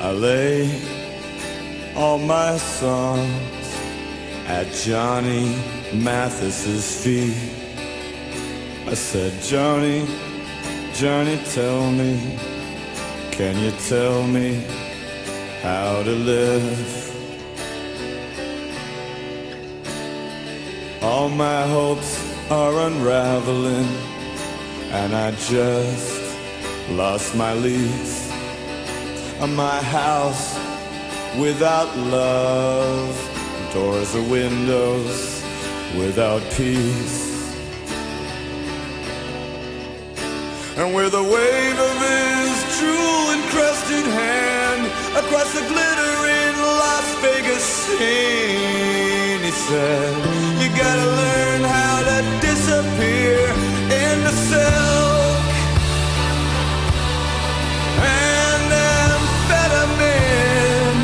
I lay all my songs at Johnny Mathis's feet. I said, Johnny, Johnny, tell me, can you tell me how to live? All my hopes are unraveling, and I just lost my lease. My house without love, doors or windows without peace. And with a wave of his jewel-encrusted hand across the glittering Las Vegas scene, he said, you gotta learn how to disappear into silk and amphetamine.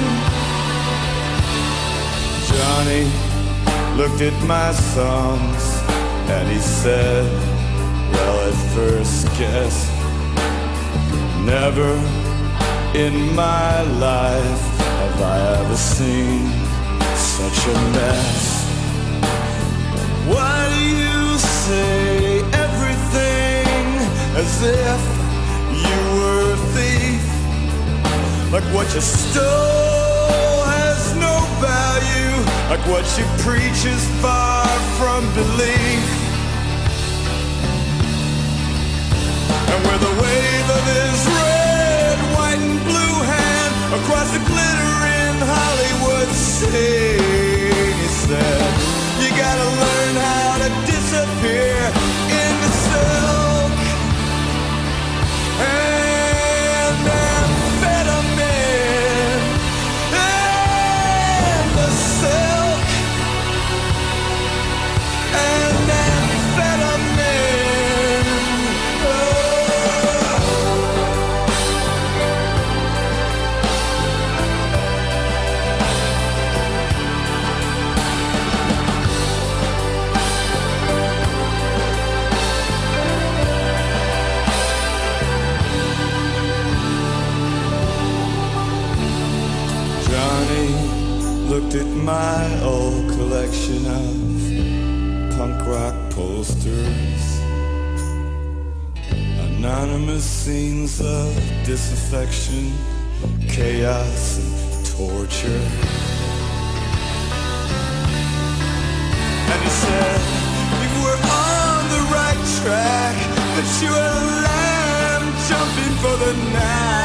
Johnny looked at my songs and he said, well, at first guess, never in my life have I ever seen such a mess. Why do you say everything as if you were a thief? Like what you stole has no value, like what you preach is far from belief. And with a wave of his red, white and blue hand across the glittering Hollywood scene, he said, you gotta learn how to disappear into silk and amphetamine and the silk and amphetamine. Oh. Looked at my old collection of punk rock posters, anonymous scenes of disaffection, chaos and torture. And he said, we were on the right track, that you were a lamb jumping for the night.